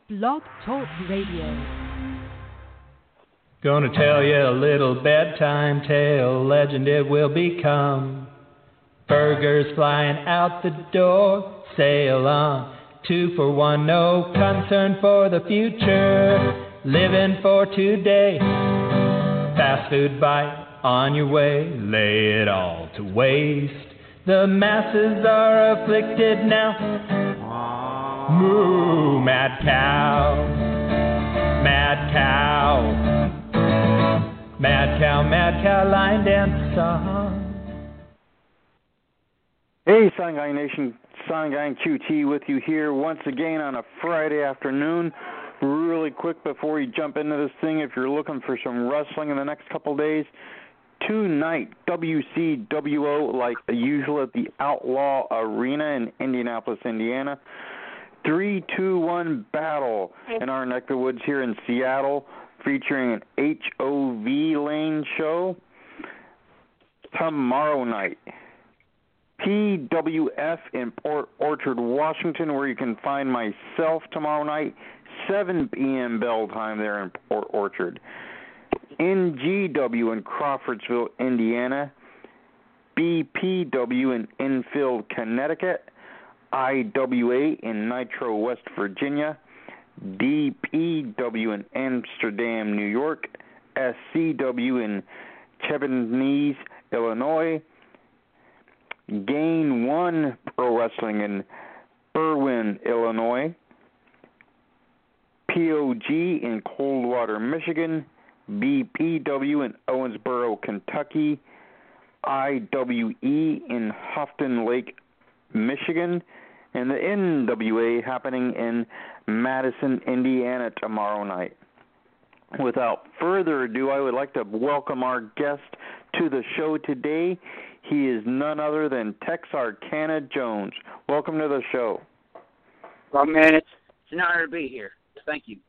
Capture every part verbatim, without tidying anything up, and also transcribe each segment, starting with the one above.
Blog Talk Radio. Gonna tell you a little bedtime tale, legend it will become. Burgers flying out the door, sail on, two for one, no concern for the future, living for today. Fast food bite on your way, lay it all to waste. The masses are afflicted now. Moo, mad cow, mad cow, mad cow, mad cow, line dance song. Hey, Silent Gang Nation, Silent Gang Q T with you here once again on a Friday afternoon. Really quick before you jump into this thing, if you're looking for some wrestling in the next couple days, tonight, W C W O, like usual at the Outlaw Arena in Indianapolis, Indiana. three two one battle in our neck of the woods here in Seattle, featuring an H O V Lane show. Tomorrow night, P W F in Port Orchard, Washington, where you can find myself tomorrow night, seven p.m. bell time there in Port Orchard. N G W in Crawfordsville, Indiana. B P W in Enfield, Connecticut. I W A in Nitro, West Virginia. D P W in Amsterdam, New York. S C W in Chevennes, Illinois. Gain One Pro Wrestling in Berwyn, Illinois. P O G in Coldwater, Michigan. B P W in Owensboro, Kentucky. I W E in Houghton Lake, Michigan. And the N W A happening in Madison, Indiana tomorrow night. Without further ado, I would like to welcome our guest to the show today. He is none other than Texarkana Jones. Welcome to the show. Well, man, it's, it's an honor to be here. Thank you.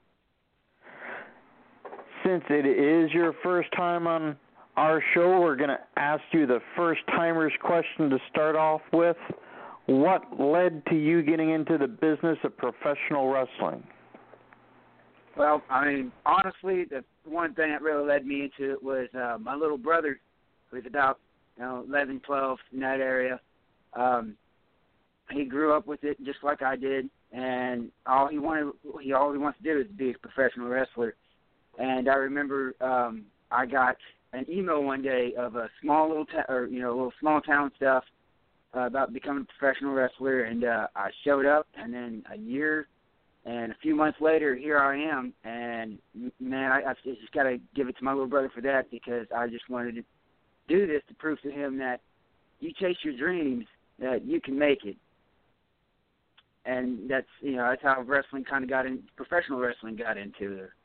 Since it is your first time on our show, we're going to ask you the first-timers question to start off with. What led to you getting into the business of professional wrestling? Well, I mean, honestly, the one thing that really led me into it was uh, my little brother, who's about you know, eleven, twelve in that area. Um, he grew up with it just like I did, and all he wanted, he all he wants to do is be a professional wrestler. And I remember um, I got an email one day of a small little, ta- or you know, little small town stuff uh, about becoming a professional wrestler, and uh, I showed up, and then a year and a few months later, here I am, and man, I, I just got to give it to my little brother for that, because I just wanted to do this to prove to him that you chase your dreams, that you can make it. And that's, you know, that's how wrestling kind of got in, professional wrestling got into it.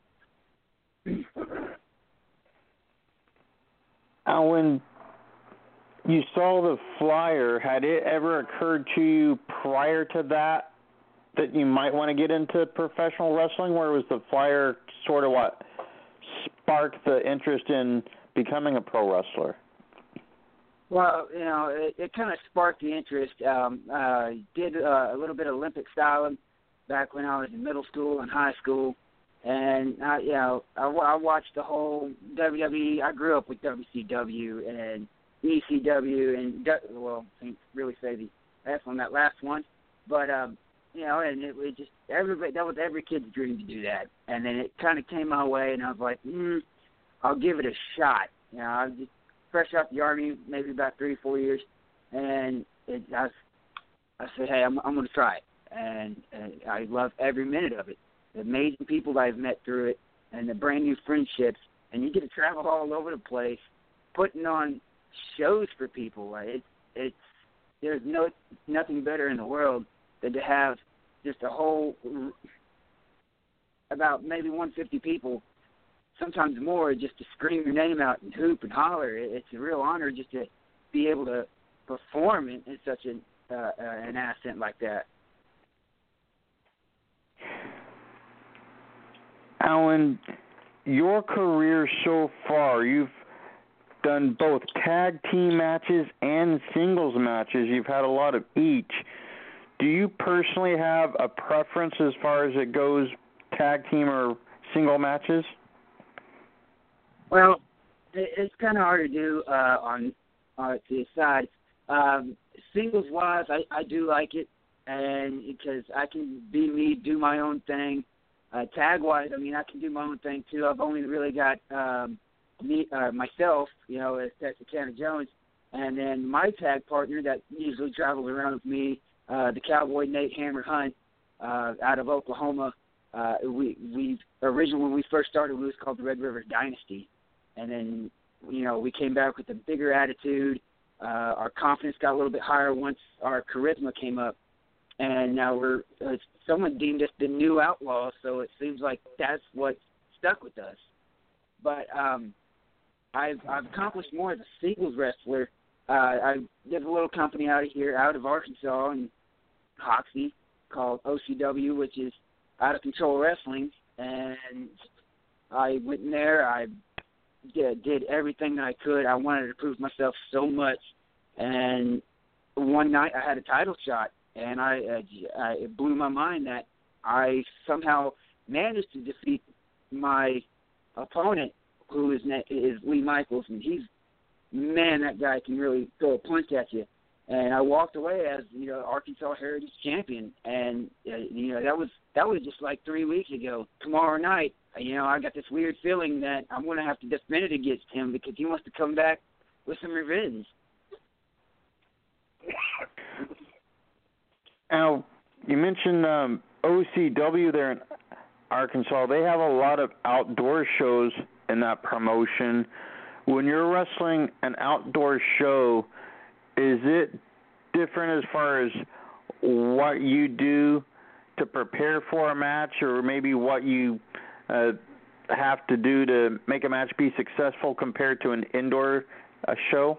Now, when you saw the flyer, had it ever occurred to you prior to that that you might want to get into professional wrestling, where was the flyer sort of what sparked the interest in becoming a pro wrestler? Well, you know, it, it kind of sparked the interest. Um, I did uh, a little bit of Olympic styling back when I was in middle school and high school. And, I, you know, I, I watched the whole W W E. I grew up with W C W and E C W and, well, I can't really say the F on that last one. But, um, you know, and it was just, everybody, that was every kid's dream to do that. And then it kind of came my way, and I was like, hmm, I'll give it a shot. You know, I was just fresh out the Army, maybe about three, four years. And it, I, was, I said, hey, I'm, I'm going to try it. And, and I love every minute of it. The amazing people that I've met through it, and the brand new friendships, and you get to travel all over the place, putting on shows for people. It's it's there's no nothing better in the world than to have just a whole about maybe one hundred fifty people, sometimes more, just to scream your name out and hoop and holler. It's a real honor just to be able to perform in, in such an uh, uh, an asset like that. Alan, your career so far, you've done both tag team matches and singles matches. You've had a lot of each. do you personally have a preference as far as it goes, tag team or single matches? Well, it, it's kind of hard to do uh, on uh, to decide. Um, singles wise, I, I do like it, and because I can be me, do my own thing. Uh, tag wise, I mean, I can do my own thing too. I've only really got um, me uh, myself, you know, as Texarkana Jones, and then my tag partner that usually travels around with me, uh, the Cowboy Nate Hammer Hunt, uh, out of Oklahoma. Uh, we we originally when we first started, we was called the Red River Dynasty, and then you know we came back with a bigger attitude. Uh, our confidence got a little bit higher once our charisma came up. And now we're uh, someone deemed us the new outlaws, so it seems like that's what stuck with us. But um, I've I've accomplished more as a singles wrestler. Uh, I did a little company out of here, out of Arkansas in Hoxie, called O C W, which is Out of Control Wrestling. And I went in there. I did, did everything that I could. I wanted to prove myself so much. And one night I had a title shot. And I, uh, I, it blew my mind that I somehow managed to defeat my opponent, who is is Lee Michaels, and he's man, that guy can really throw a punch at you. And I walked away as you know Arkansas Heritage Champion, and uh, you know that was that was just like three weeks ago. Tomorrow night, you know, I got this weird feeling that I'm going to have to defend it against him because he wants to come back with some revenge. Now, you mentioned um, O C W there in Arkansas. They have a lot of outdoor shows in that promotion. When you're wrestling an outdoor show, is it different as far as what you do to prepare for a match, or maybe what you uh, have to do to make a match be successful compared to an indoor uh, show?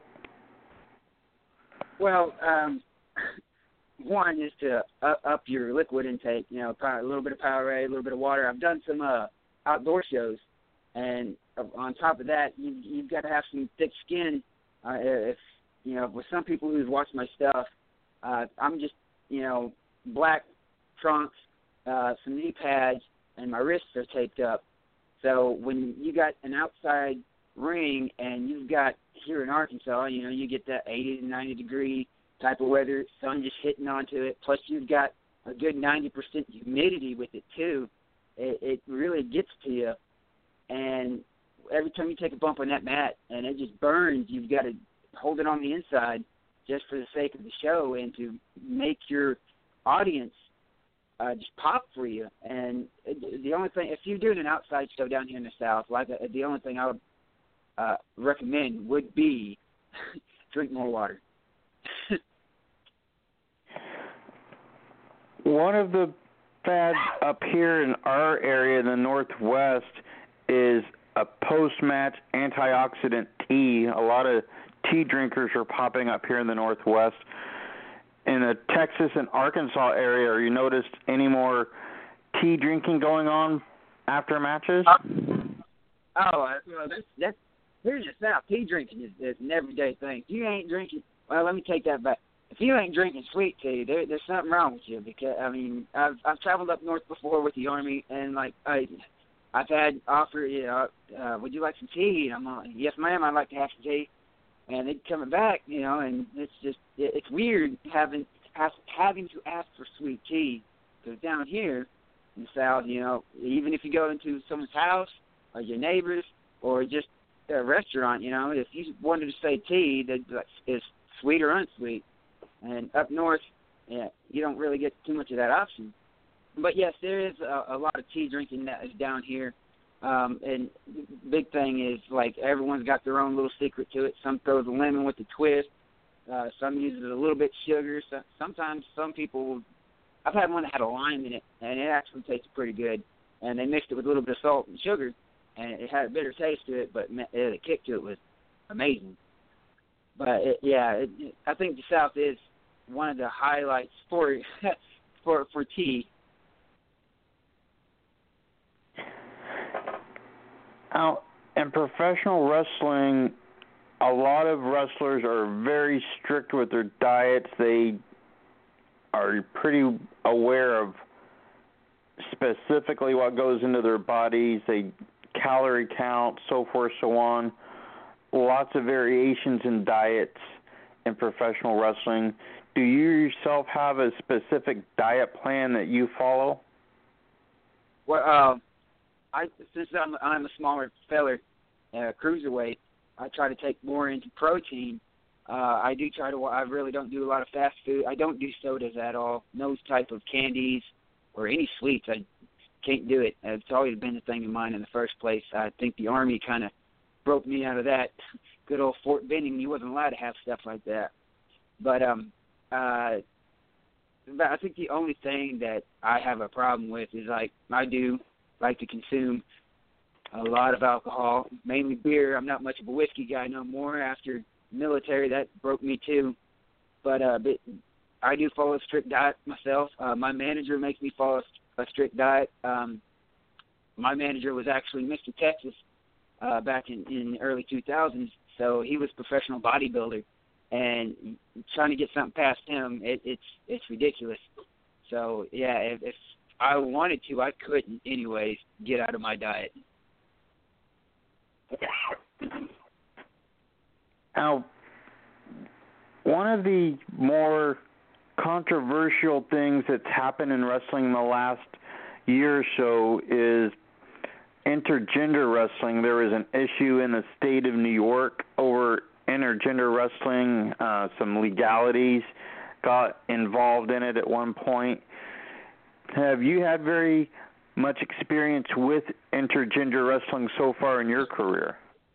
Well, um... one is to up, up your liquid intake, you know, a little bit of Powerade, a little bit of water. I've done some uh, outdoor shows, and on top of that, you, you've got to have some thick skin. Uh, if you know, with some people who've watched my stuff, uh, I'm just, you know, black trunks, uh, some knee pads, and my wrists are taped up. So when you got an outside ring, and you've got here in Arkansas, you know, you get that eighty to ninety degree type of weather, sun just hitting onto it, plus you've got a good ninety percent humidity with it too. It, it really gets to you, and every time you take a bump on that mat and it just burns, you've got to hold it on the inside just for the sake of the show and to make your audience uh, just pop for you. And the only thing, if you're doing an outside show down here in the South, like uh, the only thing I would uh, recommend would be drink more water. One of the fads up here in our area in the Northwest is a post-match antioxidant tea. A lot of tea drinkers are popping up here in the Northwest. In the Texas and Arkansas area, are you noticed any more tea drinking going on after matches? Oh, well, that's, that's, here's the South. Tea drinking is, is an everyday thing. If you ain't drinking, well, let me take that back. If you ain't drinking sweet tea, there, there's something wrong with you. Because I mean, I've I've traveled up north before with the Army, and like I, I've had offer, you know, uh, would you like some tea? And I'm like, yes, ma'am, I'd like to have some tea. And they'd coming back, you know, and it's just it, it's weird having ask, having to ask for sweet tea. Because down here in the South, you know, even if you go into someone's house or your neighbors or just a restaurant, you know, if you wanted to say tea, they'd be like, it's sweet or unsweet. And up north, yeah, you don't really get too much of that option. But, yes, there is a, a lot of tea drinking that is down here. Um, and the big thing is, like, everyone's got their own little secret to it. Some throw the lemon with the twist. Uh, some use it a little bit sugar. So, sometimes some people – I've had one that had a lime in it, and it actually tasted pretty good. And they mixed it with a little bit of salt and sugar, and it had a bitter taste to it, but the kick to it was amazing. But, it, yeah, it, I think the South is – one of the highlights for for for tea. Now, in professional wrestling, a lot of wrestlers are very strict with their diets. They are pretty aware of specifically what goes into their bodies, they calorie count, so forth, so on. Lots of variations in diets in professional wrestling. Do you yourself have a specific diet plan that you follow? Well, uh, I since I'm I'm a smaller feller, uh, cruiserweight, I try to take more into protein. Uh, I do try to. I really don't do a lot of fast food. I don't do sodas at all. No type of candies or any sweets. I can't do it. It's always been a thing of mine in the first place. I think the Army kind of broke me out of that. Good old Fort Benning, you wasn't allowed to have stuff like that. But um, uh, but I think the only thing that I have a problem with is like I do like to consume a lot of alcohol, mainly beer. I'm not much of a whiskey guy no more after military. That broke me too. But uh, but I do follow a strict diet myself. Uh, my manager makes me follow a strict diet. Um, my manager was actually Mister Texas uh, back in, in the early two thousands, so he was a professional bodybuilder. And trying to get something past him, it, it's it's ridiculous. So, yeah, if, if I wanted to, I couldn't anyways get out of my diet. Now, one of the more controversial things that's happened in wrestling in the last year or so is intergender wrestling. There was an issue in the state of New York over intergender wrestling. Uh, some legalities got involved in it at one point. Have you had very much experience with intergender wrestling so far in your career?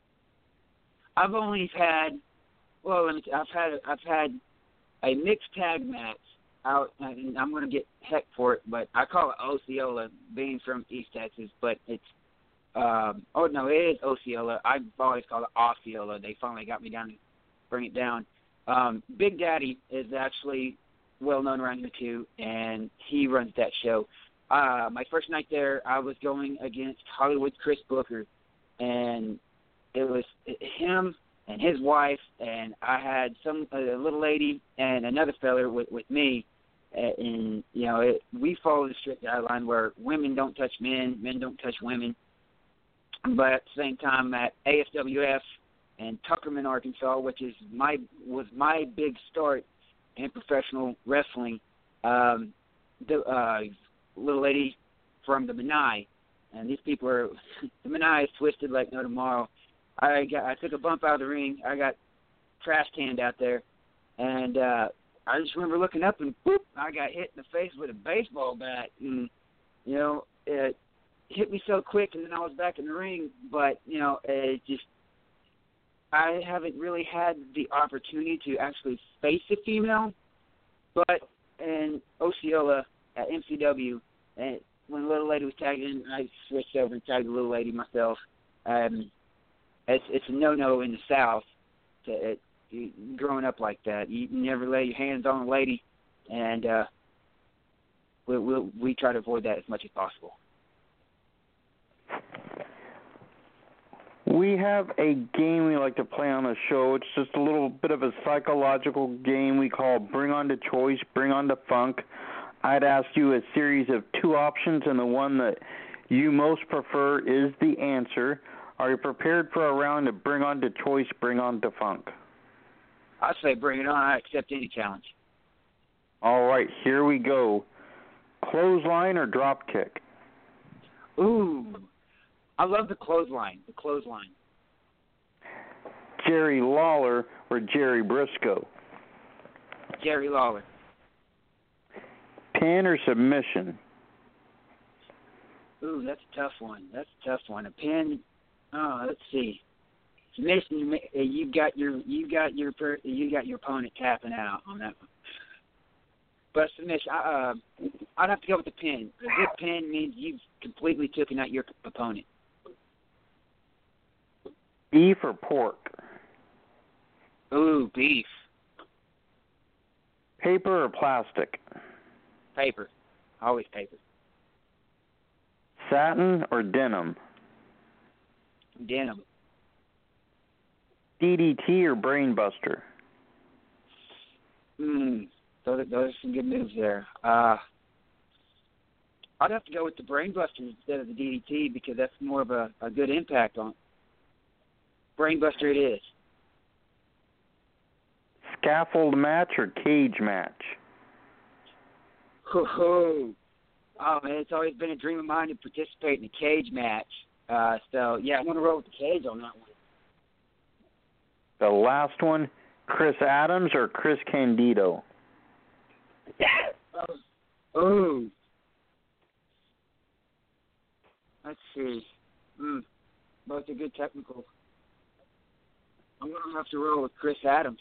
I've only had, well, I've had I've had a mixed tag match out, and I'm going to get heck for it, but I call it Osceola, being from East Texas, but it's, um, oh, no, it is Osceola. I've always called it Osceola. They finally got me down to bring it down. Um, Big Daddy is actually well-known around here, too, and he runs that show. Uh, my first night there, I was going against Hollywood Chris Booker, and it was him and his wife, and I had some a little lady and another fella with, with me, and, you know, it, we follow the strict guideline where women don't touch men, men don't touch women. But at the same time, at A F W F and Tuckerman, Arkansas, which is my was my big start in professional wrestling, um, the uh, little lady from the Menai, and these people are the Menai is twisted like no tomorrow. I got I took a bump out of the ring. I got trash canned out there, and uh, I just remember looking up and boop, I got hit in the face with a baseball bat, and you know it hit me so quick, and then I was back in the ring. But you know, it just I haven't really had the opportunity to actually face a female. But in Osceola at M C W, and when the little lady was tagging, I switched over and tagged the little lady myself. Um, it's it's a no-no in the South to it, you, growing up like that. You never lay your hands on a lady, and uh, we we we try to avoid that as much as possible. We have a game we like to play on the show. It's just a little bit of a psychological game we call Bring On to Choice, Bring On to Funk. I'd ask you a series of two options, and the one that you most prefer is the answer. Are you prepared for a round of Bring On to Choice, Bring On to Funk? I'd say bring it on. I accept any challenge. All right, here we go. Clothesline or drop kick? Ooh, I love the clothesline, the clothesline. Jerry Lawler or Jerry Briscoe? Jerry Lawler. Pin or submission? Ooh, that's a tough one. That's a tough one. A pin. Oh, let's see. Submission. You got your you got your you got your opponent tapping out on that one. But submission, uh, I'd have to go with the pin. A good pin means you've completely taken out your opponent. Beef or pork? Ooh, beef. Paper or plastic? Paper. Always paper. Satin or denim? Denim. D D T or Brainbuster? Mm, those, those are some good moves there. Uh, I'd have to go with the Brain Buster instead of the D D T because that's more of a, a good impact on it. Brain Buster it is. Scaffold match or cage match? Oh, oh man, it's always been a dream of mine to participate in a cage match. Uh, so, yeah, I'm going to roll with the cage on that one. The last one, Chris Adams or Chris Candido? oh. oh. Let's see. Mm. Both are good technical. I'm going to have to roll with Chris Adams.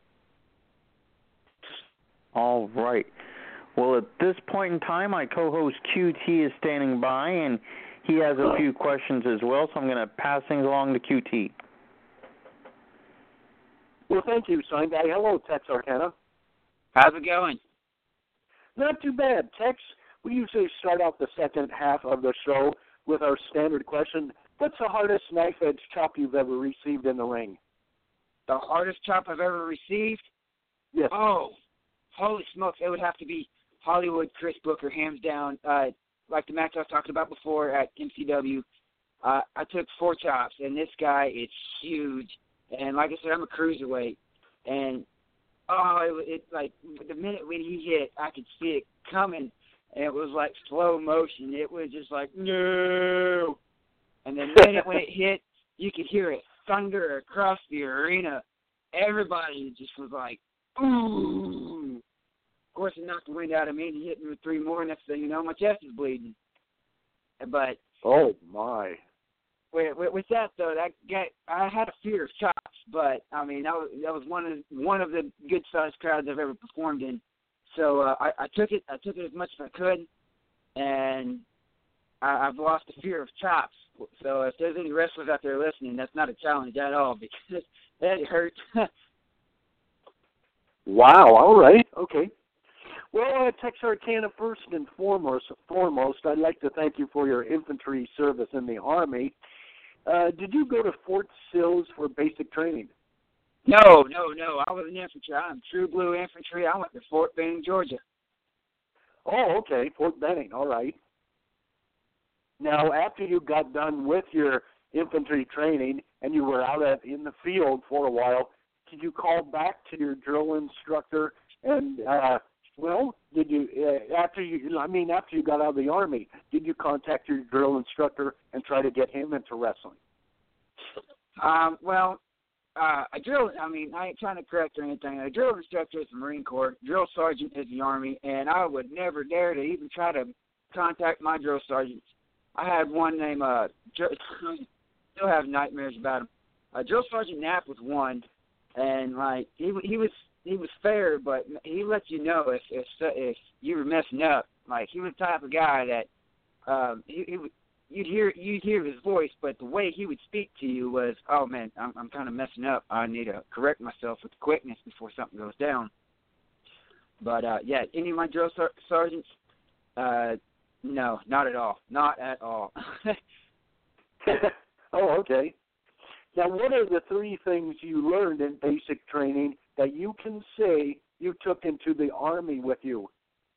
All right. Well, at this point in time, my co-host Q T is standing by, and he has a few questions as well, so I'm going to pass things along to Q T. Well, thank you, Sign Guy. Hello, Tex Arcana. How's it going? Not too bad, Tex. We usually start out the second half of the show with our standard question. What's the hardest knife-edge chop you've ever received in the ring? The hardest chop I've ever received? Yes. Oh, holy smokes. It would have to be Hollywood Chris Booker, hands down. Uh, like the match I was talking about before at M C W, uh, I took four chops, and this guy is huge. And like I said, I'm a cruiserweight. And, oh, it, it like, the minute when he hit, I could see it coming. And it was like slow motion. It was just like, no. And the minute when it hit, you could hear it thunder across the arena. Everybody just was like, ooh. Of course, it knocked the wind out of me, and he hit me with three more. Next thing you know, my chest is bleeding. But oh my. With, with, with that though, that guy, I had a fear of chops, but I mean that was that was one of one of the good sized crowds I've ever performed in. So uh, I, I took it, I took it as much as I could, and I, I've lost the fear of chops. So if there's any wrestlers out there listening, that's not a challenge at all because that hurts. Wow. All right. Okay. Well, uh, Texarkana, first and foremost, foremost, I'd like to thank you for your infantry service in the Army. Uh, did you go to Fort Sills for basic training? No, no, no. I was an infantry. I'm true blue infantry. I went to Fort Benning, Georgia. Oh, okay. Fort Benning. All right. Now, after you got done with your infantry training and you were out at, in the field for a while, did you call back to your drill instructor and, uh, well, did you, uh, after you, I mean, after you got out of the Army, did you contact your drill instructor and try to get him into wrestling? Um, well, uh, a drill, I mean, I ain't trying to correct or anything. A drill instructor is the Marine Corps, drill sergeant is the Army, and I would never dare to even try to contact my drill sergeants. I had one named, uh, still have nightmares about him. Uh, drill Sergeant Knapp was one, and, like, he he was he was fair, but he let you know if if if you were messing up. Like, he was the type of guy that um, he, he would, you'd hear you'd hear his voice, but the way he would speak to you was, oh man, I'm I'm kind of messing up. I need to correct myself with quickness before something goes down. But uh, yeah, any of my drill ser- sergeants, uh, no, not at all, not at all. Oh, okay. Now, what are the three things you learned in basic training that you can say you took into the Army with you?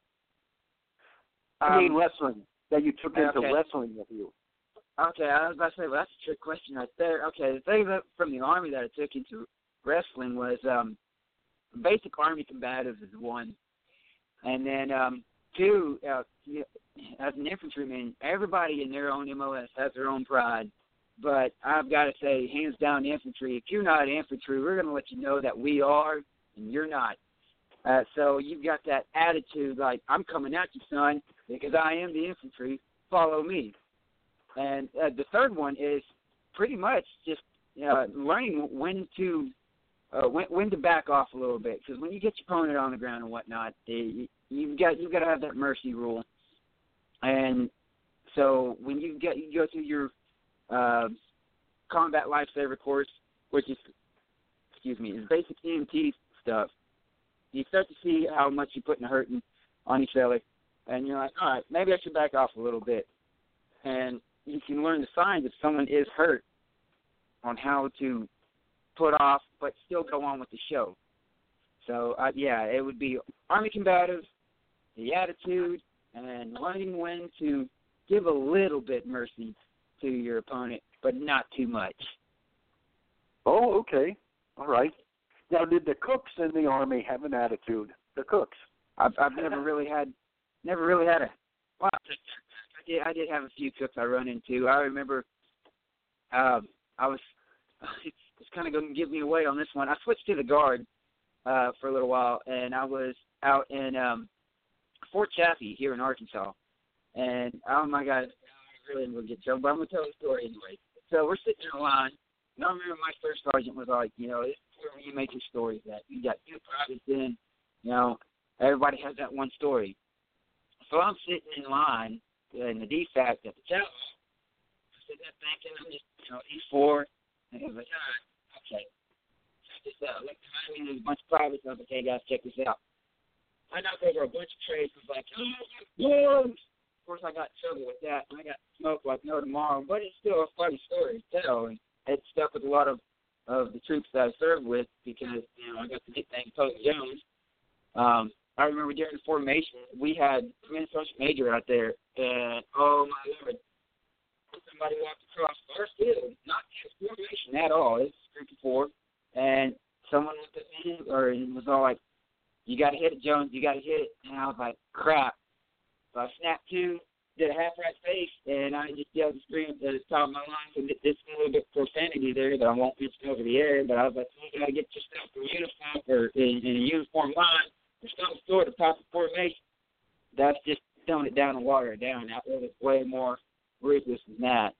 I mean, Um, wrestling, that you took into okay. wrestling with you. Okay, I was about to say, well, that's a trick question right there. Okay, the thing that from the Army that I took into wrestling was um, basic Army combatives is one. And then um, two, uh, you, as an infantryman, everybody in their own M O S has their own pride. But I've got to say, hands down, infantry, if you're not infantry, we're going to let you know that we are and you're not. Uh, so you've got that attitude like, I'm coming at you, son, because I am the infantry. Follow me. And uh, the third one is pretty much just uh, learning when to uh, when, when to back off a little bit. Because when you get your opponent on the ground and whatnot, you, you've got you've got to have that mercy rule. And so when you get you go through your uh, combat lifesaver course, which is excuse me, is basic E M T stuff, you start to see how much you're putting a hurting on each other, and you're like, all right, maybe I should back off a little bit. And you can learn the signs if someone is hurt on how to put off but still go on with the show. So, uh, yeah, it would be Army combative, the attitude, and learning when to give a little bit mercy to your opponent, but not too much. Oh, okay. All right. Now, did the cooks in the Army have an attitude? The cooks? I've, I've never really had, never really had a. Well, I did. I did have a few cooks I run into. I remember, um, I was. It's kind of going to give me away on this one. I switched to the guard uh, for a little while, and I was out in um, Fort Chaffee here in Arkansas. And oh my God, I really am going to get trouble, but I'm going to tell the story anyway. So we're sitting in a line, and I remember my first sergeant was like, you know, this is where you make your stories at. You got two privates in, you know, everybody has that one story. So I'm sitting in line in the D FAC at the chapel. I'm sitting there thinking, I'm just, you know, E four. And he was like, all right, okay. Check this out. Look behind me, there's a bunch of privates. I was like, hey, guys, check this out. I knocked over a bunch of trays. I was like, oh, Lord. Of course, I got in trouble with that. And I got smoked like no tomorrow. But it's still a funny story to tell. And it stuck with a lot of, of the troops that I served with because, you know, I got the nickname Post Jones. Um, I remember during the formation, we had Command Sergeant Major out there. And, oh, my Lord. Somebody walked across our field, not just formation at all. It's group of four, and someone looked at me or was all like, "You got to hit it, Jones. You got to hit it." And I was like, "Crap!" So I snapped to, did a half right face, and I just yelled and screamed at the top of my lungs. And it's a little bit of profanity there that I won't mention over the air, but I was like, "You got to get yourself in uniform or in, in a uniform line or something sort of top of formation." That's just throwing it down and water it down. That was way more ruthless than that.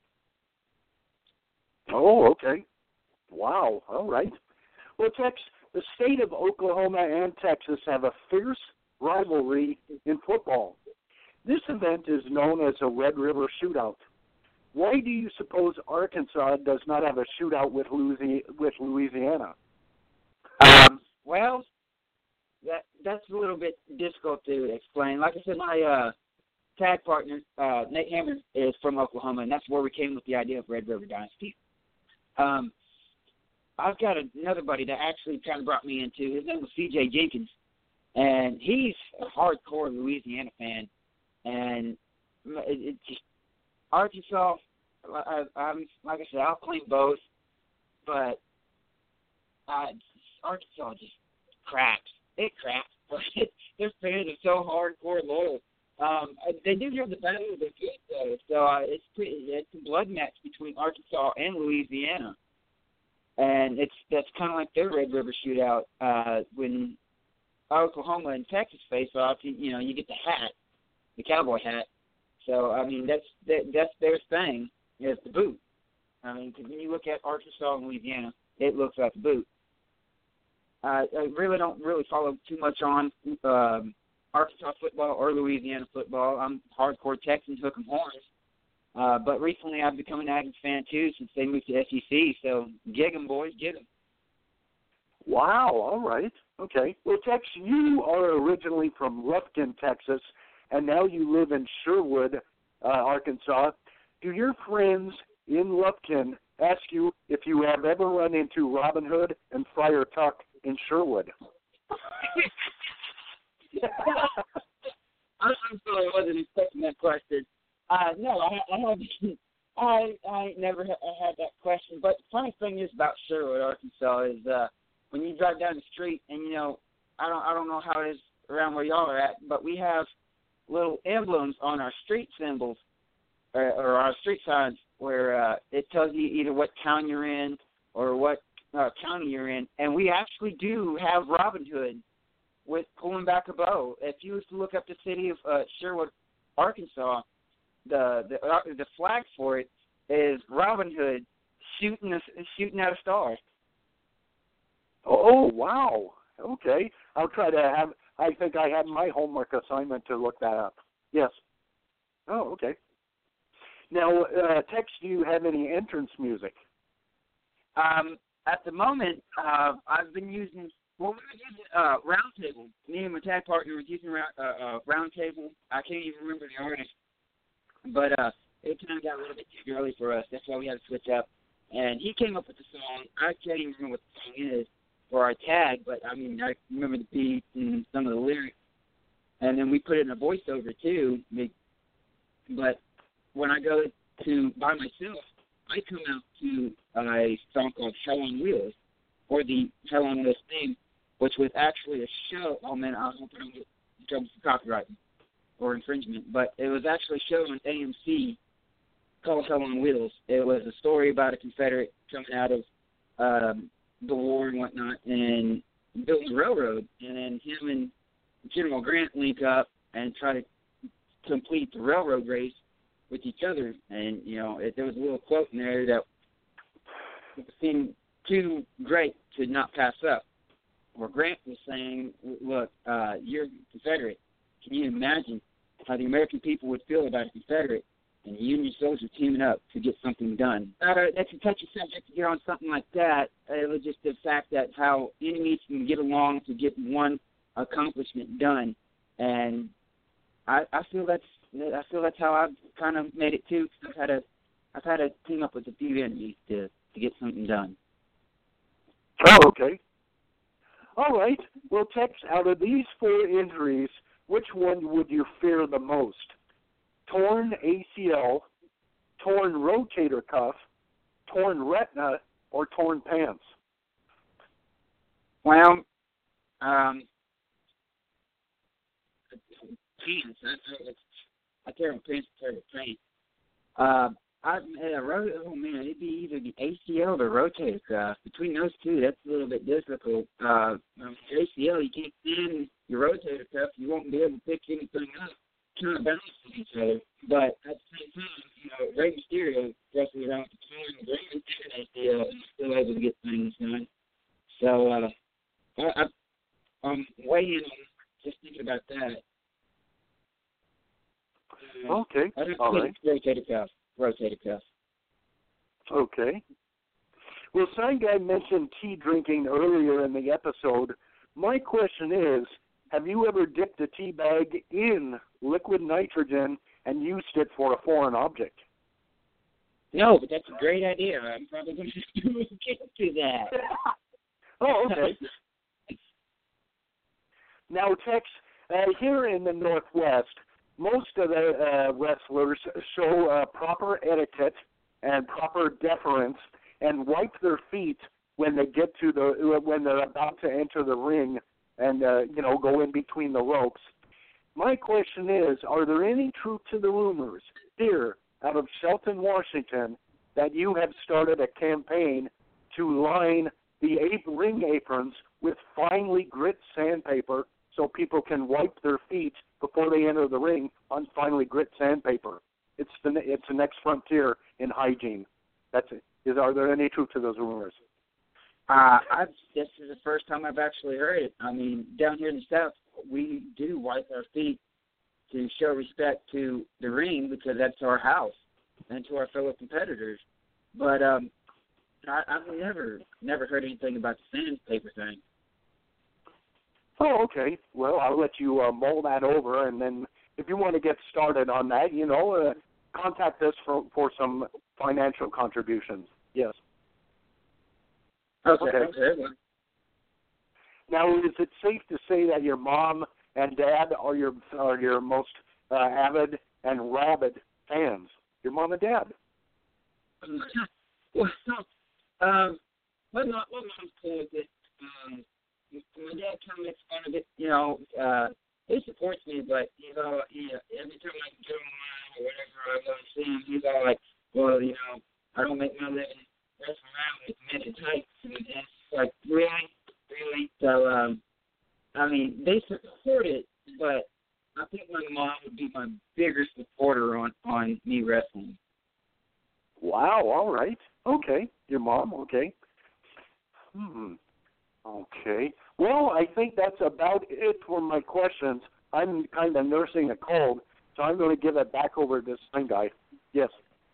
Oh, okay. Wow. All right. Well, Tex, the state of Oklahoma and Texas have a fierce rivalry in football. This event is known as a Red River Shootout. Why do you suppose Arkansas does not have a shootout with Louisiana? Um, well, that that's a little bit difficult to explain. Like I said, my uh, tag partner, uh, Nate Hammer, is from Oklahoma, and that's where we came with the idea of Red River Dynasty. Um, I've got another buddy that actually kind of brought me into. His name was C J Jenkins, and he's a hardcore Louisiana fan. And it, it just Arkansas. I, I'm like I said, I'll claim both, but uh, Arkansas just craps. It craps. But their fans are so hardcore loyal. Um, they do have the battle of the good though, so uh, it's pretty. It's a blood match between Arkansas and Louisiana, and it's that's kind of like their Red River Shootout. Uh, when Oklahoma and Texas face off, you, you know, you get the hat, the cowboy hat. So I mean, that's that, that's their thing is the boot. I mean, cause when you look at Arkansas and Louisiana, it looks like the boot. Uh, I really don't really follow too much on. Um, Arkansas football or Louisiana football. I'm hardcore Texans, hook 'em horns. Uh, but recently I've become an Aggies fan, too, since they moved to S E C. So gig 'em, boys, get 'em. Wow, all right. Okay. Well, Tex, you are originally from Lufkin, Texas, and now you live in Sherwood, uh, Arkansas. Do your friends in Lufkin ask you if you have ever run into Robin Hood and Friar Tuck in Sherwood? I'm sorry, I wasn't expecting that question. Uh, no, I, I haven't. I I ain't never ha- had that question. But the funny thing is about Sherwood, Arkansas, is uh, when you drive down the street, and you know, I don't I don't know how it is around where y'all are at, but we have little emblems on our street symbols or, or our street signs where uh, it tells you either what town you're in or what uh, county you're in, and we actually do have Robin Hood with pulling back a bow. If you was to look up the city of uh, Sherwood, Arkansas, the the uh, the flag for it is Robin Hood shooting a, shooting at a star. Oh wow! Okay, I'll try to have. I think I had my homework assignment to look that up. Yes. Oh, okay. Now, uh, Tex, do you have any entrance music? Um, at the moment, uh, I've been using. Well, we were using uh, Roundtable. Me and my tag partner was using uh, uh, Roundtable. I can't even remember the artist, but uh, it kind of got a little bit too early for us. That's why we had to switch up. And he came up with the song. I can't even remember what the song is, for our tag, but I mean, I remember the beats and some of the lyrics. And then we put it in a voiceover too. But when I go to by myself, I come out to a song called Hell on Wheels, or the Hell on Wheels theme, which was actually a show. Oh man, I hope I don't get in trouble for copyright or infringement. But it was actually a show on A M C called Hell on Wheels. It was a story about a Confederate coming out of um, the war and whatnot and building a railroad. And then him and General Grant link up and try to complete the railroad race with each other. And, you know, it, there was a little quote in there that seemed too great to not pass up, where Grant was saying, look, uh, you're Confederate. Can you imagine how the American people would feel about a Confederate and Union soldiers teaming up to get something done? Uh, that's a touchy subject to get on something like that. It was just the fact that how enemies can get along to get one accomplishment done, and I, I feel that's I feel that's how I've kind of made it too. I've had to I've had to team up with a few enemies to to get something done. Oh, okay. All right. Well, Tex, out of these four injuries, which one would you fear the most? Torn A C L, torn rotator cuff, torn retina, or torn pants? Well, um. Pants. I, I, I tear my pants, I tear my pants. Uh, I, uh, ro- oh man, it'd be either the A C L or the rotator cuff. Between those two, that's a little bit difficult. Uh, um, A C L, you can't stand your rotator cuff. You won't be able to pick anything up, kind of balance with each other. But at the same time, you know, Rey Mysterio wrestling around with the torn and Green and A C L and still able to get things done. So, uh, I, I, I'm weighing on just thinking about that. Okay, all right. Rotator cuff. Rotator cuff. Okay. Well, Sign Guy mentioned tea drinking earlier in the episode. My question is, have you ever dipped a tea bag in liquid nitrogen and used it for a foreign object? No, but that's a great idea. I'm probably going to get to that. Oh, okay. Now, Tex, uh, here in the Northwest, most of the uh, wrestlers show uh, proper etiquette and proper deference and wipe their feet when they get to the when they're about to enter the ring and uh, you know go in between the ropes. My question is: are there any truth to the rumors here out of Shelton, Washington, that you have started a campaign to line the ap- ring aprons with finely grit sandpaper so people can wipe their feet before they enter the ring on finely grit sandpaper? It's the it's the next frontier in hygiene. That's it. Is are there any truth to those rumors? Uh, I've, this is the first time I've actually heard it. I mean, down here in the South, we do wipe our feet to show respect to the ring because that's our house and to our fellow competitors. But um, I, I've never never heard anything about the sandpaper thing. Oh, okay. Well, I'll let you uh, mull that over, and then if you want to get started on that, you know, uh, contact us for, for some financial contributions. Yes. Okay. Okay. okay. Now, is it safe to say that your mom and dad are your are your most uh, avid and rabid fans? Your mom and dad. Well, um, my mom, my mom's cool with it. Um, my dad kind of makes fun of it. You know, uh, he supports me, but you know, he, every time I get online or whatever I go and see him, he's all like, "Well, you know, I don't make my living wrestling around with men in tights," and it's like, really, really. So, um, I mean, they support it, but I think my mom would be my bigger supporter on on me wrestling. Wow. All right. Okay. Your mom. Okay. Hmm. Okay. Well, I think that's about it for my questions. I'm kind of nursing a cold, so I'm going to give it back over to this thing guy. Yes.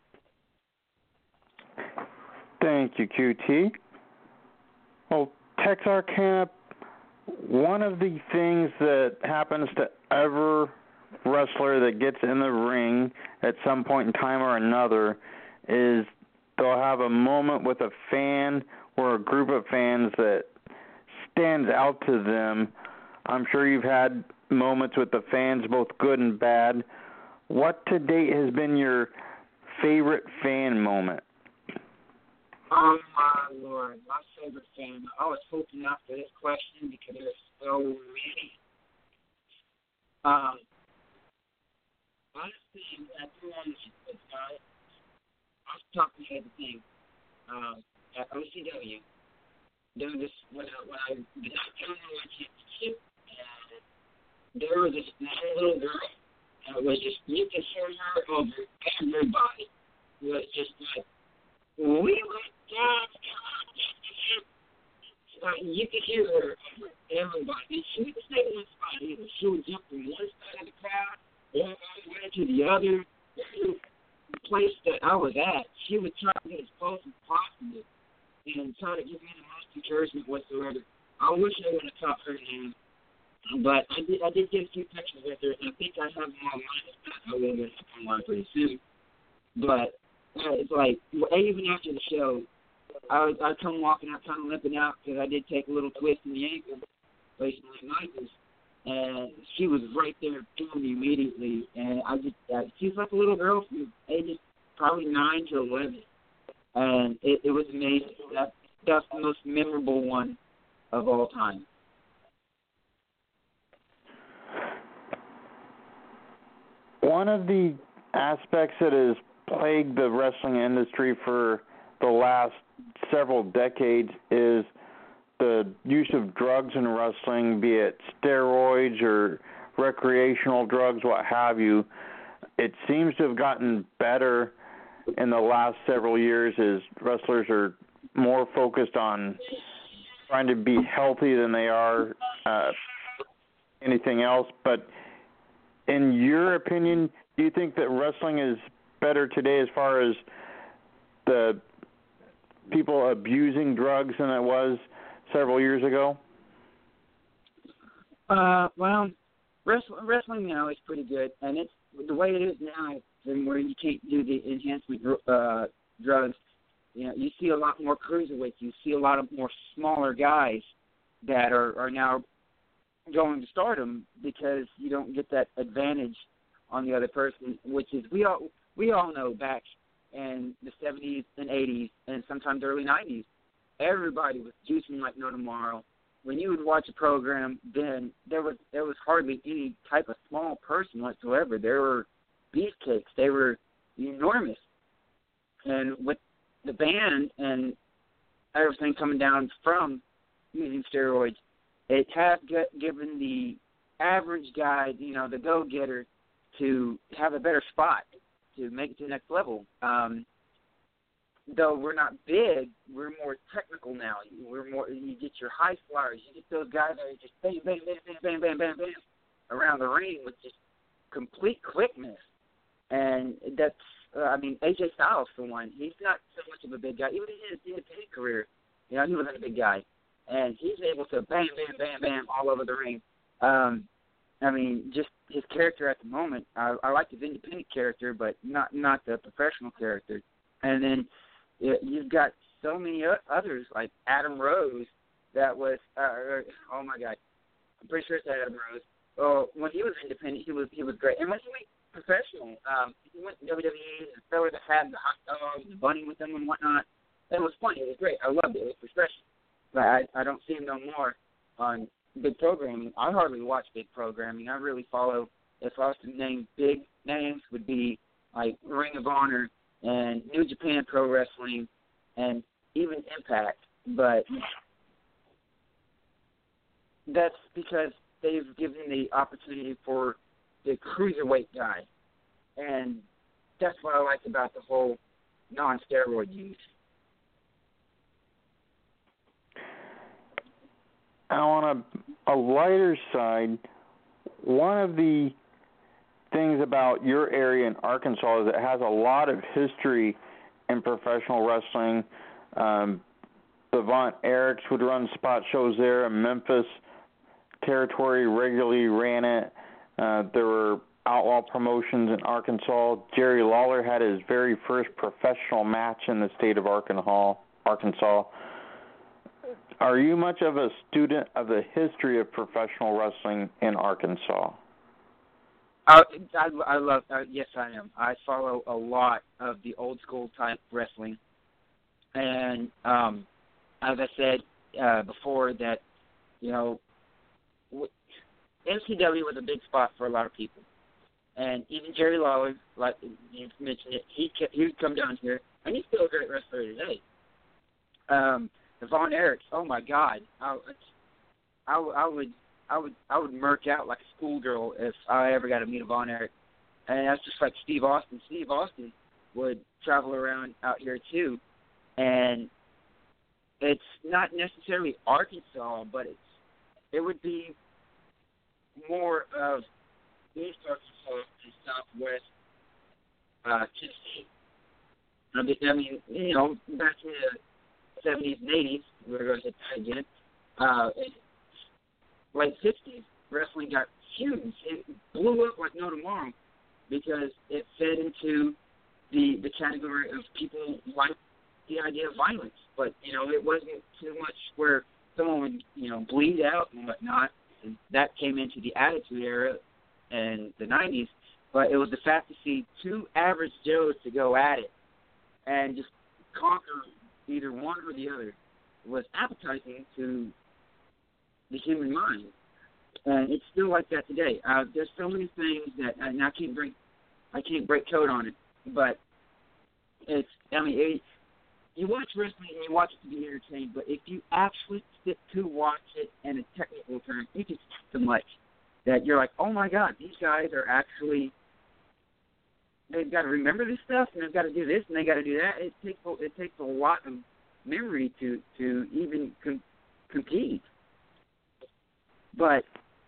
Thank you, Q T. Well, Texarkana, one of the things that happens to every wrestler that gets in the ring at some point in time or another is they'll have a moment with a fan or a group of fans that stands out to them? I'm sure you've had moments with the fans, both good and bad. What to date has been your favorite fan moment? Oh my Lord, my favorite fan. I was hoping not for this question because there's so many. Um, honestly, at the moment, I was talking to the thing um, at O C W. There was this when I when I did not tell them my championship, and there was this one little girl. And it was just you could hear her over everybody. It was just like, we went down, like, you could hear her over everybody. And she would stay in one spot either. She would jump from one side of the crowd, all the way to the other. The place that I was at, she would try to get as close as possible and try to give me the most encouragement whatsoever. I wish I would have taught her name, but I did. I did get a few pictures with her, and I think I have them online. If not, I will get them online pretty soon. But uh, it's like even after the show, I would I'd come walking out, kind of limping out because I did take a little twist in the ankle, placing my Michaels, and she was right there doing me immediately. And I just uh, she's like a little girl from ages probably nine to eleven, and it, it was amazing. That that's the most memorable one of all time. One of the aspects that has plagued the wrestling industry for the last several decades is the use of drugs in wrestling, be it steroids or recreational drugs, what have you. It seems to have gotten better in the last several years as wrestlers are more focused on trying to be healthy than they are uh, anything else. But in your opinion, do you think that wrestling is better today as far as the people abusing drugs than it was several years ago? Uh, well, wrestling, wrestling now is pretty good, and it's the way it is now, than where you can't do the enhancement uh, drugs. You know, you see a lot more cruiserweights. You see a lot of more smaller guys that are, are now going to stardom because you don't get that advantage on the other person, which is we all we all know back in the seventies and eighties and sometimes early nineties, everybody was juicing like no tomorrow. When you would watch a program, then there was there was hardly any type of small person whatsoever. There were beefcakes. They were enormous. And with the ban and everything coming down from using steroids, it has given the average guy, you know, the go-getter, to have a better spot to make it to the next level. Um, though we're not big, we're more technical now. We're more. You get your high flyers. You get those guys that are just bang, bang, bang, bang, bang, bang, bang, bang around the ring with just complete quickness. And that's, uh, I mean, A J Styles, for one, he's not so much of a big guy. Even in his independent career, you know, he wasn't a big guy. And he's able to bam, bam, bam, bam all over the ring. Um, I mean, just his character at the moment. I, I like his independent character, but not not the professional character. And then it, you've got so many others, like Adam Rose, that was, uh, oh my God, I'm pretty sure it's Adam Rose. Oh, when he was independent, he was he was great. And when he went professional, um, he went to W W E, and the fella that had the hot dog and the bunny with him and whatnot. It was funny. It was great. I loved it. It was refreshing. But I, I don't see him no more on big programming. I hardly watch big programming. I really follow, if I was to name big names, would be like Ring of Honor and New Japan Pro Wrestling and even Impact. But that's because they've given the opportunity for the cruiserweight guy. And that's what I like about the whole non-steroid use. Now, on a, a lighter side, one of the things about your area in Arkansas is it has a lot of history in professional wrestling. Um, the Von Erichs would run spot shows there, and Memphis territory regularly ran it. Uh, there were outlaw promotions in Arkansas. Jerry Lawler had his very first professional match in the state of Arkansas. Arkansas. Are you much of a student of the history of professional wrestling in Arkansas? I, I, I love, uh, yes, I am. I follow a lot of the old school type wrestling. And um, as I said uh, before, that, you know, w- M C W was a big spot for a lot of people. And even Jerry Lawler, like you mentioned it, he kept, he would come down here, and he's still a great wrestler today. Um, the Von Erichs, oh my God, I, I, I would, I would, I would murk out like a schoolgirl if I ever got to meet a Von Erich. And that's just like Steve Austin. Steve Austin would travel around out here too, and it's not necessarily Arkansas, but it's, it would be more of East Arkansas and Southwest uh, Tennessee. I mean, I mean, you know, back in the seventies and eighties, we're going to hit that again. Uh, late sixties, wrestling got huge. It blew up like no tomorrow because it fed into the the category of people like the idea of violence. But, you know, it wasn't too much where someone would, you know, bleed out and whatnot. And that came into the Attitude Era in the nineties. But it was the fact to see two average Joes to go at it and just conquer either one or the other was appetizing to the human mind. And it's still like that today. Uh, there's so many things that, and I can't break, I can't break code on it, but it's, I mean, it, you watch wrestling and you watch it to be entertained, but if you actually sit to watch it in a technical term, you can see so much that you're like, oh my God, these guys are actually, they've got to remember this stuff, and they've got to do this, and they got to do that. It takes it takes a lot of memory to to even com- compete. But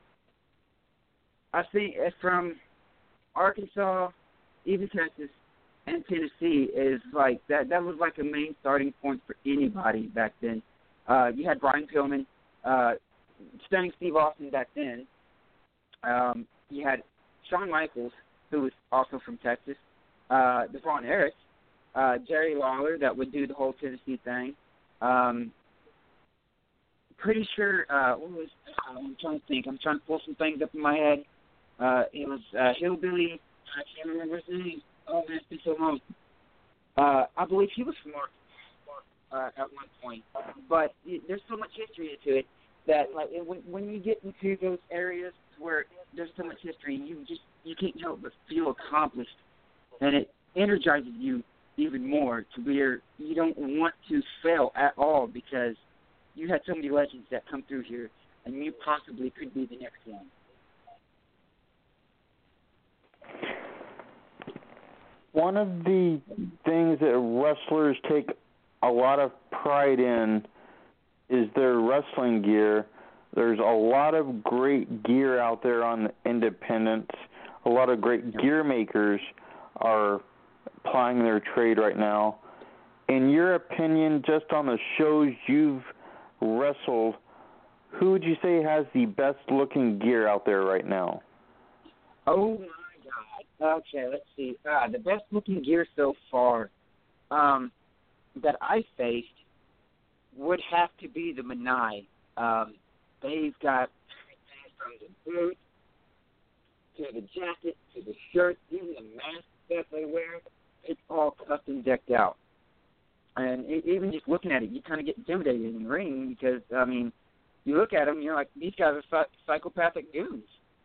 I think from Arkansas, even Texas, and Tennessee is like that. That was like a main starting point for anybody back then. Uh, you had Brian Pillman, uh, stunning Steve Austin back then. Um, you had Shawn Michaels, who was also from Texas, uh, the Von Erichs, uh, Jerry Lawler, that would do the whole Tennessee thing. Um, pretty sure, uh, what was, uh, I'm trying to think, I'm trying to pull some things up in my head. Uh, it was uh, Hillbilly, I can't remember his name. Oh, man, it's been so long. Uh, I believe he was from Arkansas uh, at one point. But it, there's so much history into it that, like, it, when, when you get into those areas where there's so much history, you just you can't help but feel accomplished, and it energizes you even more to where you don't want to fail at all because you had so many legends that come through here, and you possibly could be the next one. One of the things that wrestlers take a lot of pride in is their wrestling gear. There's a lot of great gear out there on the independents. A lot of great gear makers are plying their trade right now. In your opinion, just on the shows you've wrestled, who would you say has the best looking gear out there right now? Oh, my God. Okay, let's see. Uh, the best looking gear so far um, that I faced would have to be the Manai. Um, they've got everything from the boots to the jacket to the shirt, even the mask that they wear. It's all custom decked out. And it, even just looking at it, you kind of get intimidated in the ring because, I mean, you look at them, you're like, these guys are psych- psychopathic goons.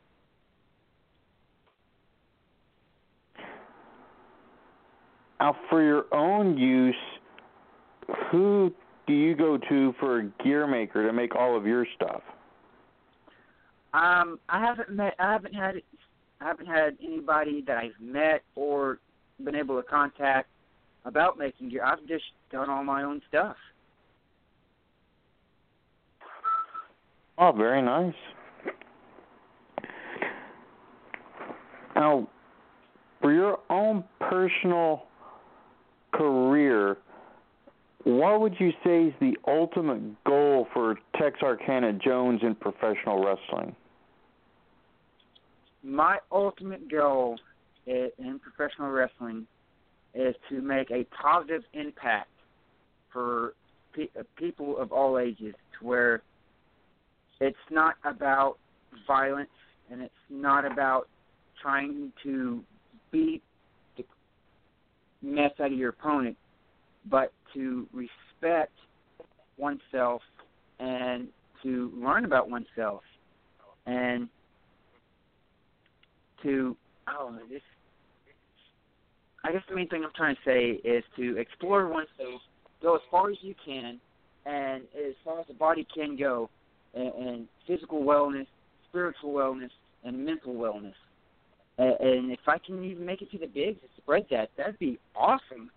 Now, for your own use, who do you go to for a gear maker to make all of your stuff? Um, I haven't met. I haven't had. I haven't had anybody that I've met or been able to contact about making gear. I've just done all my own stuff. Oh, very nice. Now, for your own personal career, what would you say is the ultimate goal for Texarkana Jones in professional wrestling? My ultimate goal in professional wrestling is to make a positive impact for pe- people of all ages, to where it's not about violence and it's not about trying to beat the mess out of your opponent, but to respect oneself and to learn about oneself and to, oh, this, I guess the main thing I'm trying to say is to explore oneself, go as far as you can, and as far as the body can go, and, and physical wellness, spiritual wellness, and mental wellness. And, and if I can even make it to the bigs and spread that, that'd be awesome.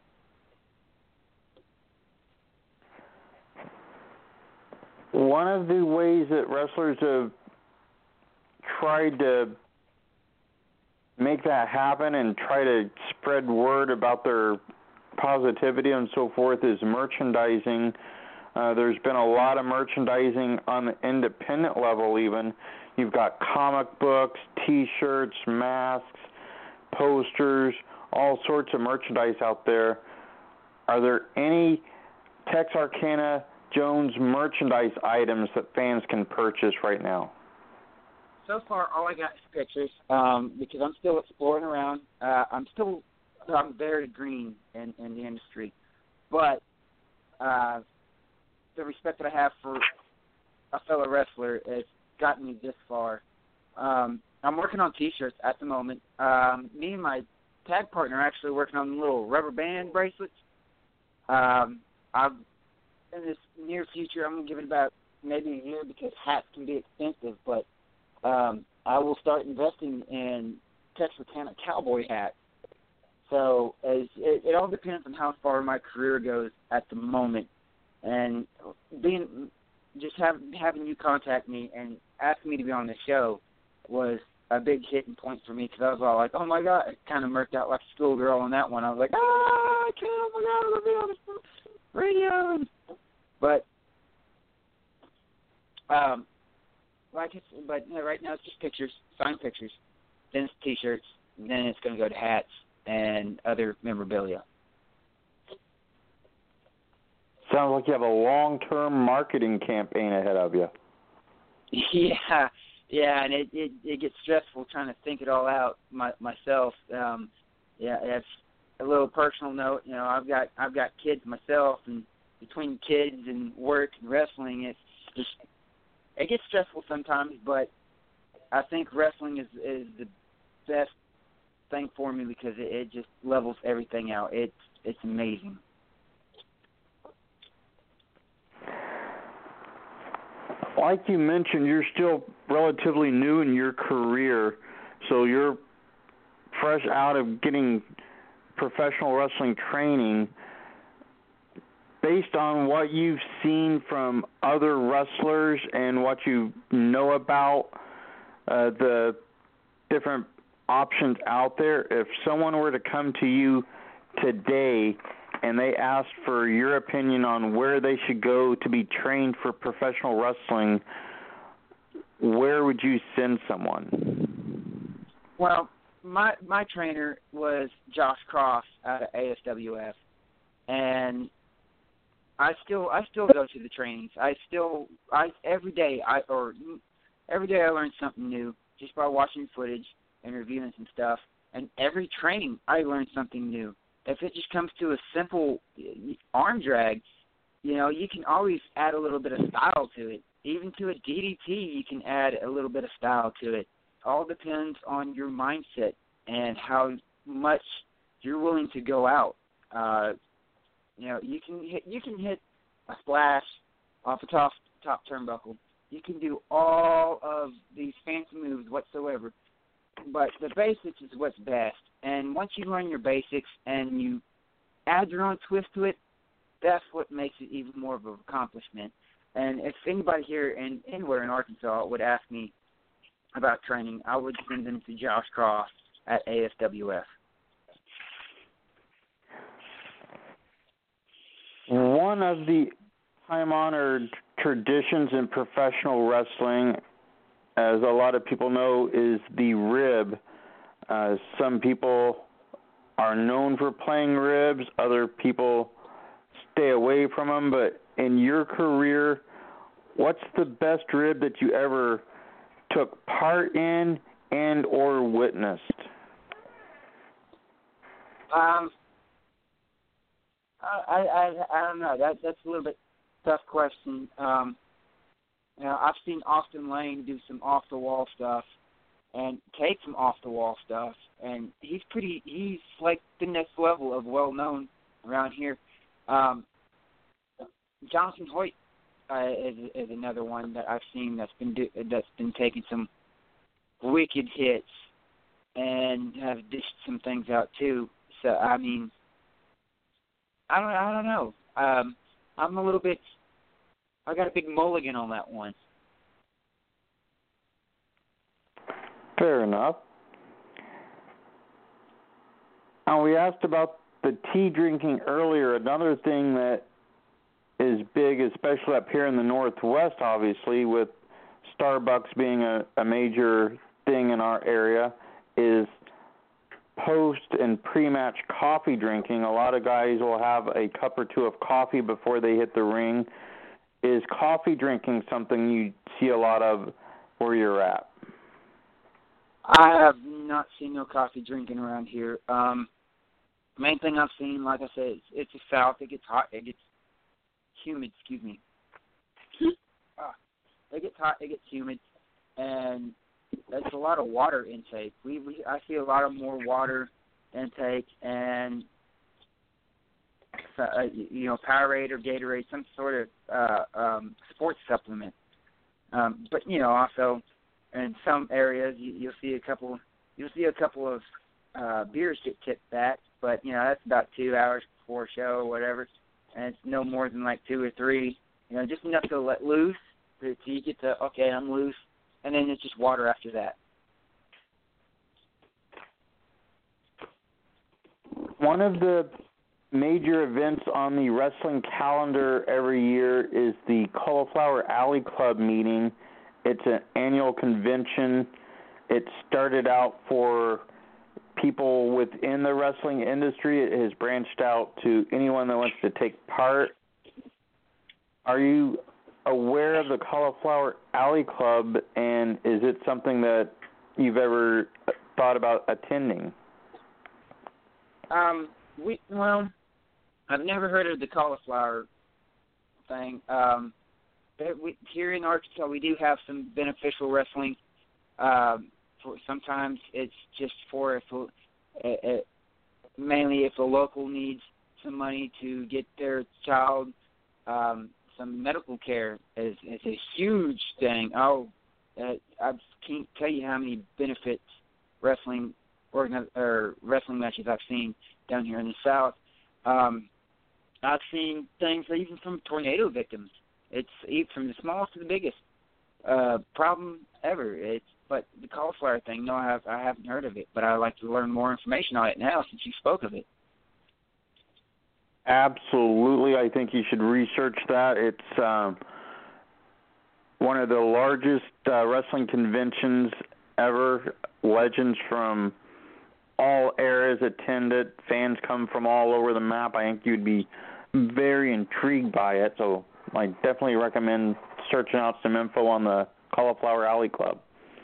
One of the ways that wrestlers have tried to make that happen and try to spread word about their positivity and so forth is merchandising. Uh, there's been a lot of merchandising on the independent level even. You've got comic books, T-shirts, masks, posters, all sorts of merchandise out there. Are there any Texarkana Jones merchandise items that fans can purchase right now? So far, all I got is pictures um, because I'm still exploring around. Uh, I'm still I'm very green in, in the industry, but uh, the respect that I have for a fellow wrestler has gotten me this far. Um, I'm working on T-shirts at the moment. Um, me and my tag partner are actually working on little rubber band bracelets. Um, I've, in this near future, I'm going to give it about maybe a year because hats can be expensive, but Um, I will start investing in Texarkana cowboy hats. So as it, it all depends on how far my career goes at the moment. And being just have, having you contact me and ask me to be on the show was a big hitting point for me because I was all like, oh, my God. I kind of murked out like a schoolgirl on that one. I was like, ah, I can't, oh, my God, I'm going to be on the radio. But um, Like it's, but you know, right now it's just pictures, signed pictures. Then it's T-shirts. And then it's going to go to hats and other memorabilia. Sounds like you have a long-term marketing campaign ahead of you. Yeah, yeah, and it, it, it gets stressful trying to think it all out my, myself. Um, yeah, it's a little personal note. You know, I've got I've got kids myself, and between kids and work and wrestling, it's just it gets stressful sometimes. But I think wrestling is is the best thing for me because it, it just levels everything out. It's it's amazing. Like you mentioned, you're still relatively new in your career, so you're fresh out of getting professional wrestling training. Based on what you've seen from other wrestlers and what you know about uh, the different options out there, if someone were to come to you today and they asked for your opinion on where they should go to be trained for professional wrestling, where would you send someone? Well, my my trainer was Josh Cross out of A S W F, and I still I still go to the trainings. I still I every day I or every day I learn something new just by watching footage and reviewing some stuff. And every training I learn something new. If it just comes to a simple arm drag, you know, you can always add a little bit of style to it. Even to a D D T, you can add a little bit of style to it. All depends on your mindset and how much you're willing to go out. Uh, you know, you can hit, you can hit a splash off a top top turnbuckle. You can do all of these fancy moves whatsoever. But the basics is what's best. And once you learn your basics and you add your own twist to it, that's what makes it even more of an accomplishment. And if anybody here in anywhere in Arkansas would ask me about training, I would send them to Josh Cross at A S W F. One of the time-honored traditions in professional wrestling, as a lot of people know, is the rib. Uh, some people are known for playing ribs. Other people stay away from them. But in your career, what's the best rib that you ever took part in and or witnessed? Um, I I I don't know. That that's a little bit tough question. Um, you know, I've seen Austin Lane do some off the wall stuff and take some off the wall stuff, and he's pretty. He's like the next level of well known around here. Um, Jonathan Hoyt uh, is is another one that I've seen that's been do, that's been taking some wicked hits and have dished some things out too. So I mean, I don't I don't know. Um, I'm a little bit. I got a big mulligan on that one. Fair enough. Now, we asked about the tea drinking earlier. Another thing that is big, especially up here in the Northwest, obviously, with Starbucks being a, a major thing in our area, is post and pre-match coffee drinking. A lot of guys will have a cup or two of coffee before they hit the ring. Is coffee drinking something you see a lot of where you're at? I have not seen no coffee drinking around here. Um, main thing I've seen, like I said, it's, it's the South. It gets hot. It gets humid. Excuse me. ah, it gets hot. It gets humid, and that's a lot of water intake. We, we I see a lot of more water intake and uh, you know, Powerade or Gatorade, some sort of uh, um, sports supplement. Um, but you know, also. In some areas, you, you'll see a couple. You'll see a couple of uh, beers get tipped back, but you know that's about two hours before a show or whatever, and it's no more than like two or three. You know, just enough to let loose, so you get to okay, I'm loose, and then it's just water after that. One of the major events on the wrestling calendar every year is the Cauliflower Alley Club meeting. It's an annual convention. It started out for people within the wrestling industry. It has branched out to anyone that wants to take part. Are you aware of the Cauliflower Alley Club, and is it something that you've ever thought about attending? Um, we well, I've never heard of the cauliflower thing. Um, We, here in Arkansas, we do have some beneficial wrestling. Um, for sometimes it's just for if a, a, mainly if a local needs some money to get their child um, some medical care. Is it's a huge thing. Oh, uh, I can't tell you how many benefits wrestling organi- or wrestling matches I've seen down here in the South. Um, I've seen things even from tornado victims. It's from the smallest to the biggest uh, problem ever. It's but the cauliflower thing. No, I have I haven't heard of it, but I'd like to learn more information on it now since you spoke of it. Absolutely, I think you should research that. It's um, one of the largest uh, wrestling conventions ever. Legends from all eras attend it. Fans come from all over the map. I think you'd be very intrigued by it. So I definitely recommend searching out some info on the Cauliflower Alley Club.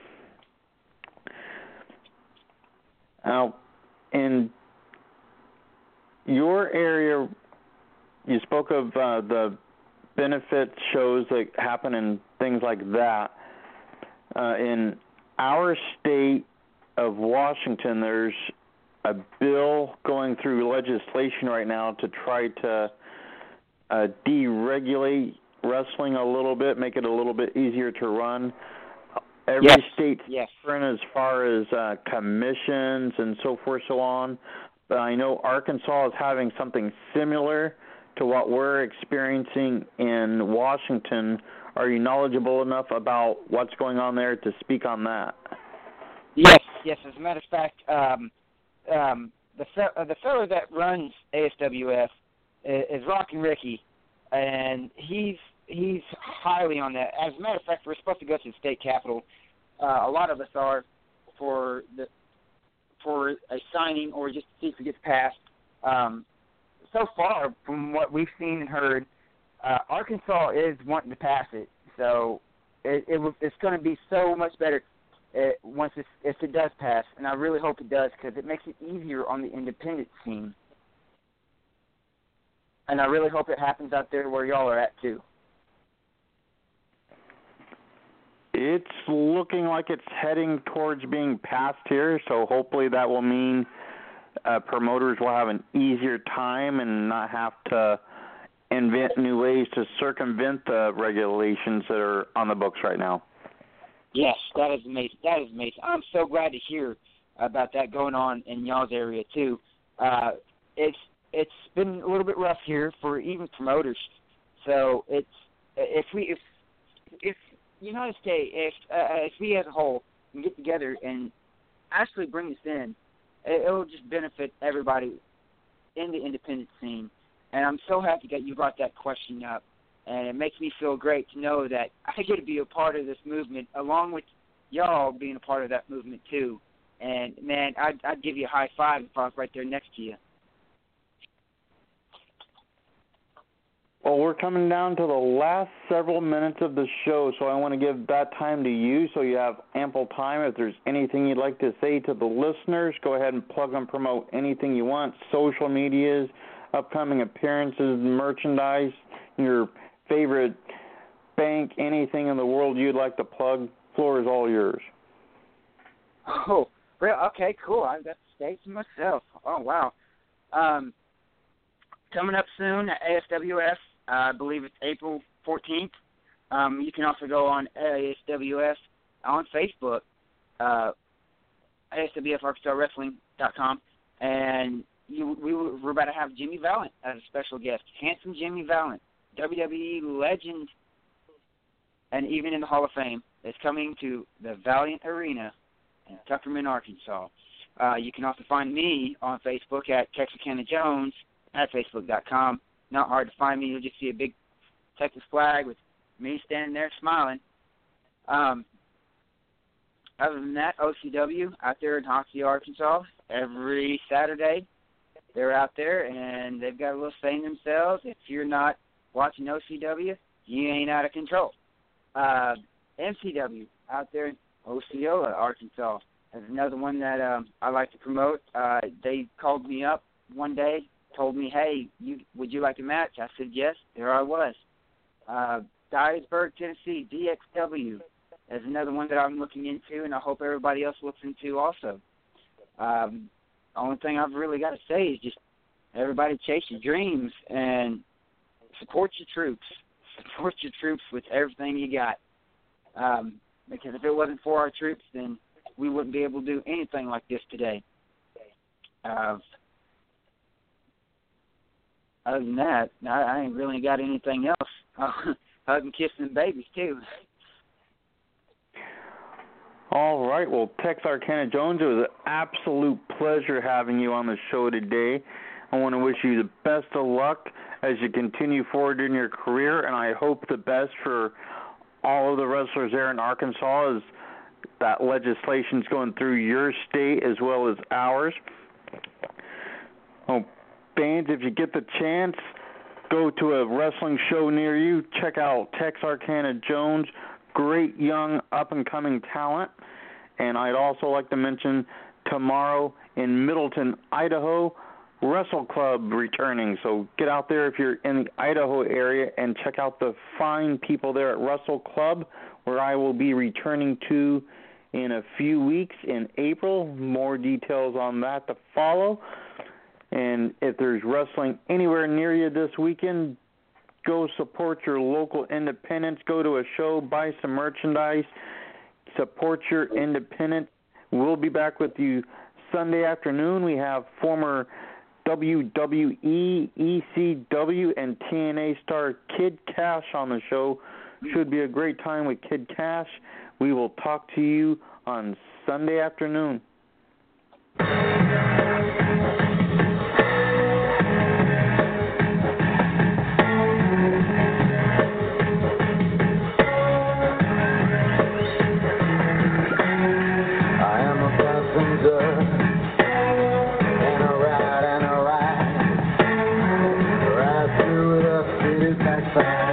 Now, in your area, you spoke of uh, the benefit shows that happen and things like that. Uh, in our state of Washington, there's a bill going through legislation right now to try to Uh, deregulate wrestling a little bit, make it a little bit easier to run. Every yes. state's yes. different as far as uh, commissions and so forth, so on. But I know Arkansas is having something similar to what we're experiencing in Washington. Are you knowledgeable enough about what's going on there to speak on that? Yes, yes. As a matter of fact, um, um, the fe- uh, the fellow that runs A S W F is Rockin' Ricky, and he's he's highly on that. As a matter of fact, we're supposed to go to the state capitol. Uh, a lot of us are for the for a signing or just to see if it gets passed. Um, so far, from what we've seen and heard, uh, Arkansas is wanting to pass it, so it, it was, it's going to be so much better uh, once it's, if it does pass, and I really hope it does because it makes it easier on the independent scene. And I really hope it happens out there where y'all are at, too. It's looking like it's heading towards being passed here, so hopefully that will mean uh, promoters will have an easier time and not have to invent new ways to circumvent the regulations that are on the books right now. Yes, that is amazing. That is amazing. I'm so glad to hear about that going on in y'all's area, too. Uh, it's it's been a little bit rough here for even promoters. So it's if we if if United States, if uh, if we as a whole can get together and actually bring this in, it, it will just benefit everybody in the independent scene. And I'm so happy that you brought that question up. And it makes me feel great to know that I get to be a part of this movement along with y'all being a part of that movement too. And, man, I'd, I'd give you a high five if I was right there next to you. Well, we're coming down to the last several minutes of the show, so I want to give that time to you so you have ample time. If there's anything you'd like to say to the listeners, go ahead and plug and promote anything you want, social medias, upcoming appearances, merchandise, your favorite bank, anything in the world you'd like to plug. Floor is all yours. Oh, real? Okay, cool. I've got to stay to myself. Oh, wow. Um, coming up soon at A S W F, uh, I believe it's April fourteenth. Um, you can also go on A S W F on Facebook, uh, A S W F Arkansas Wrestling dot com, and you, we, we're about to have Jimmy Valiant as a special guest. Handsome Jimmy Valiant, W W E legend, and even in the Hall of Fame, is coming to the Valiant Arena in Tuckerman, Arkansas. Uh, you can also find me on Facebook at Texarkana Jones at Facebook dot com. Not hard to find me. You'll just see a big Texas flag with me standing there smiling. Um, other than that, O C W out there in Hoxie, Arkansas, every Saturday. They're out there, and they've got a little saying themselves. If you're not watching O C W, you ain't out of control. Uh, M C W out there in Osceola, Arkansas, is another one that um, I like to promote. Uh, they called me up one day, told me, hey, you, would you like a match? I said, yes. There I was. Uh, Dyersburg, Tennessee, D X W is another one that I'm looking into, and I hope everybody else looks into also. Um, the only thing I've really got to say is just everybody chase your dreams and support your troops. Support your troops with everything you got. Um, because if it wasn't for our troops, then we wouldn't be able to do anything like this today. Uh, other than that, I, I ain't really got anything else. Hug and kiss them babies, too. All right. Well, Texarkana Jones, it was an absolute pleasure having you on the show today. I want to wish you the best of luck as you continue forward in your career, and I hope the best for all of the wrestlers there in Arkansas as that legislation's going through your state as well as ours. Oh, fans, if you get the chance, go to a wrestling show near you. Check out Texarkana Jones, great young up-and-coming talent. And I'd also like to mention tomorrow in Middleton, Idaho, Wrestle Club returning. So get out there if you're in the Idaho area and check out the fine people there at Wrestle Club, where I will be returning to in a few weeks in April. More details on that to follow. And if there's wrestling anywhere near you this weekend, go support your local independents. Go to a show, buy some merchandise, support your independent. We'll be back with you Sunday afternoon. We have former W W E, E C W, and T N A star Kid Cash on the show. Should be a great time with Kid Cash. We will talk to you on Sunday afternoon. Right through the city back.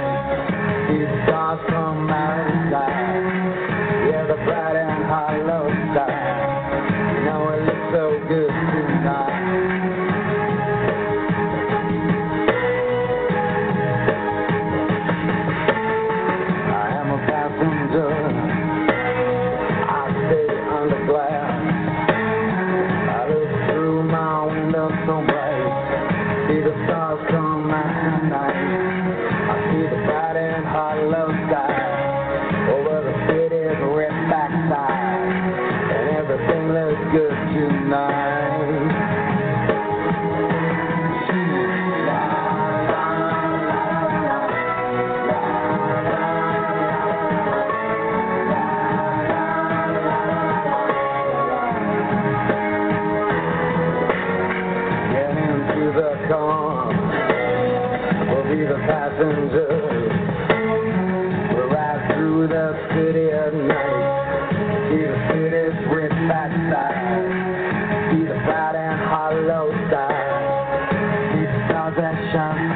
one will be the passengers. We'll ride through the city at night, see the city's rich backside, see the bright and hollow side, see the stars that shine